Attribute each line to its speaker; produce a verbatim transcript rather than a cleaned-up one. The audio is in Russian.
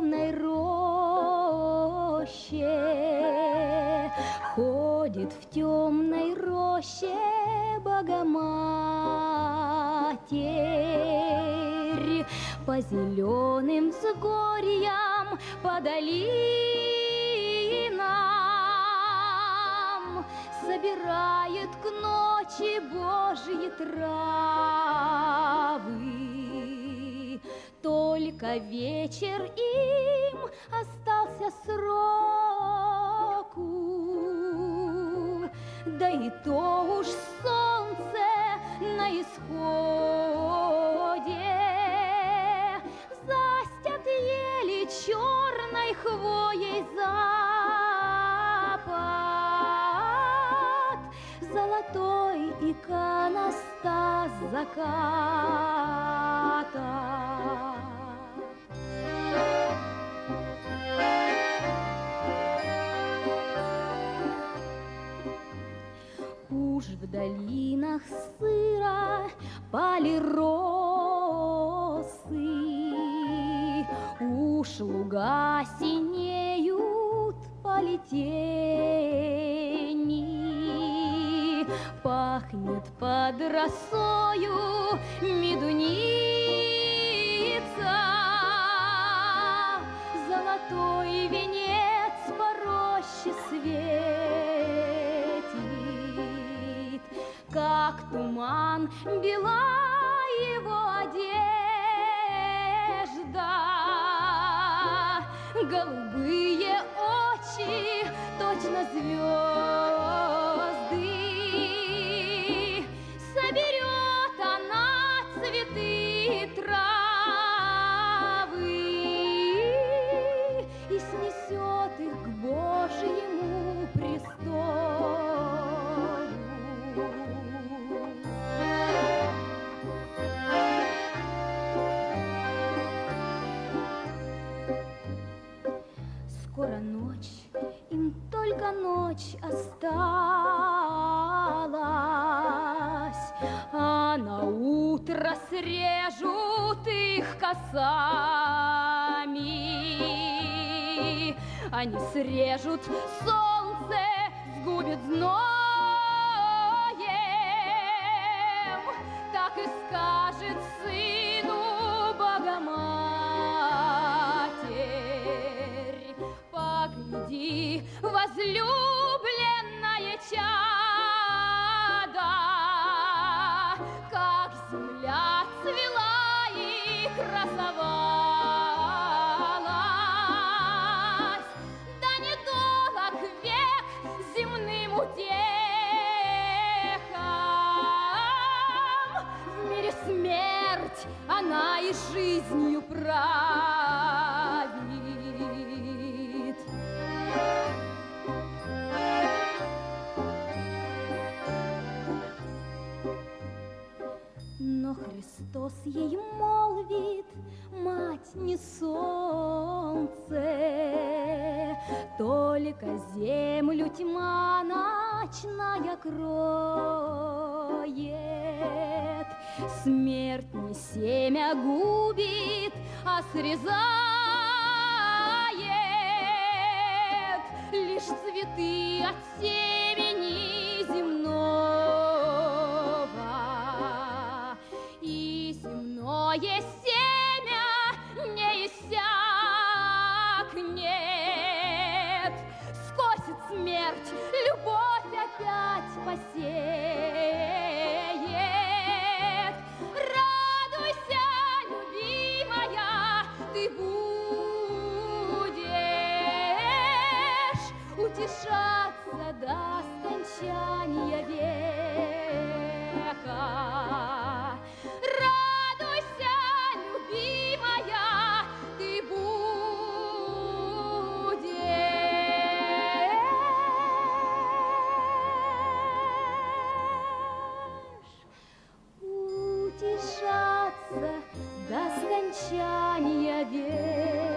Speaker 1: темной роще, ходит в темной роще Богоматерь, по зеленым взгорьям, по долинам собирает к ночи Божьи травы. Только вечер им остался сроку, да и то уж солнце на исходе. Застят ели черной хвоей запад, золотой иконостас заката. Уж в долинах сыро пали росы, уж луга синеют полетени, пахнет под росою медуница, золотой венец по роще светит, как туман бела его одежда, голубые очи точно звезды. Соберет она цветы и травы и снесет их к Божьему престолу. Скоро ночь, им только ночь осталась, а на утро срежут их косами. Они срежут, солнце сгубит зноем, так и скажет сыну Богоматерь: погляди, возлюбленное чадо, как земля цвела и красовалась. Да недолог век земным утехам, в мире смерть она и жизнью правит. Но Христос ей молвит: мать, не солнце, только землю тьма ночная кроет. Смерть не семя губит, а срезает лишь цветы от семени земного, и земное семя не иссякнет. Скосит смерть, любовь опять посеет. Радуйся, любимая, ты будешь утешаться до скончания века. Радуйся, любимая, ты будешь утешаться до скончания века.